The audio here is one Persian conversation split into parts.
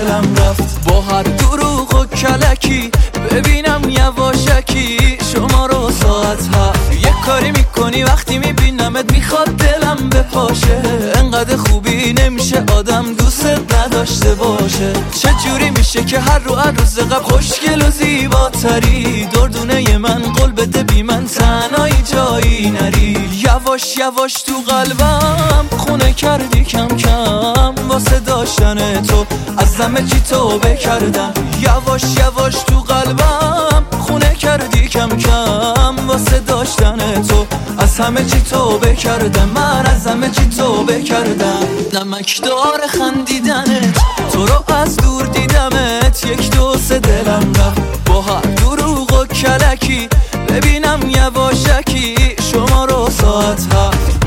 دلم رفت با هر دروغ و کلکی ببینم یواشکی شما رو ساعت هفت. یه کاری میکنی وقتی میبینمت میخواد دلم بپاشه، انقدر خوبی نمیشه آدم دوست نداشته باشه. چه جوری میشه که هر روز قبل خوشگل و زیباتری، دردونه من قول بده بی من تنهایی جایی نری. یواش یواش تو قلبم خونه کردی کم کم، واسه داشتن تو از همه چی توبه کردم. یواش یواش تو قلبم خونه کردی کم کم، واسه داشتن تو از همه چی توبه کردم. من از همه چی توبه کردم. نمکدار خندیدنت، تو رو از دور دیدمت، یک دو سه دلم رفت با هر دروغ و کلکی ببینم یواشکی شما رو ساعت هفت.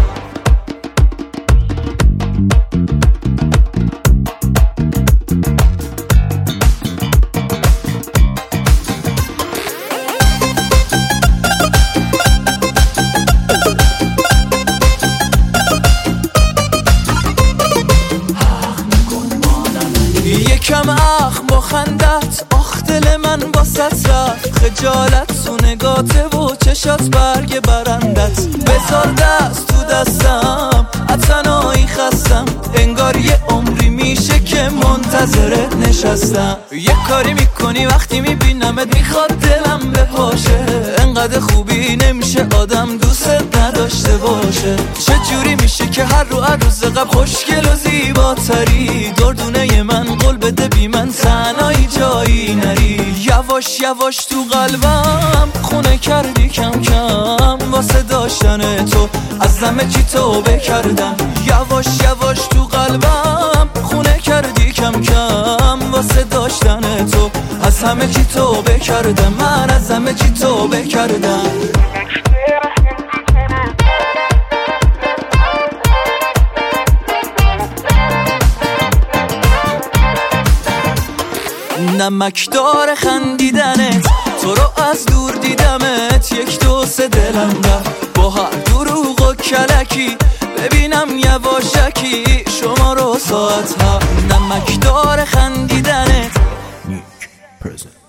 یکم اخم با خندت، آخ دل من باست رفت. خجالت تو نگاته و چشات برگ برندت. بذار دست تو دستم از تنهایی خستم، انگار یه عمری میشه که منتظرت نشستم. یه کاری میکنی وقتی میبینمت میخواد دلم بپاشه، انقدر خوبی نمیشه آدم دوست نداشته باشه. چه جوری میشه که هر روز قبل خوشگل و زیباتری، دردونه من قول بده بی من تنهایی جایی نری. یواش یواش تو قلبم خونه کردی کم کم، واسه داشتن تو از همه چی توبه کردم. یواش یواش تو قلبم خونه کردی کم کم، واسه داشتن تو از همه چی توبه کردم. من از همه چی توبه کردم. نمکدار خندیدنت، تو رو از دور دیدمت، یک دو سه دلم رفت با هر دروغ و کلکی ببینم یواشکی شما رو ساعت هفت. نمکدار خندیدنت.